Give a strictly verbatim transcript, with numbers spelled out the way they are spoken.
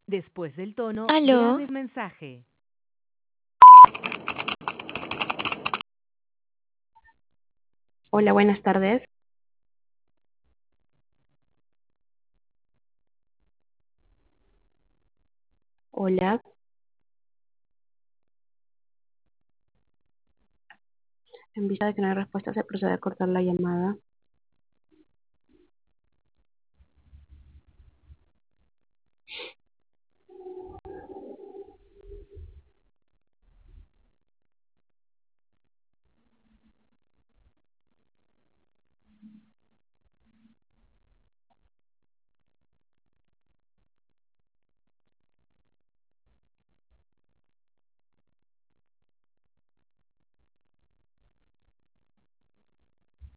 Después del tono, Aló, grabe el mensaje. Hola, buenas tardes. Hola. En vista de que no hay respuesta, se procede a cortar la llamada.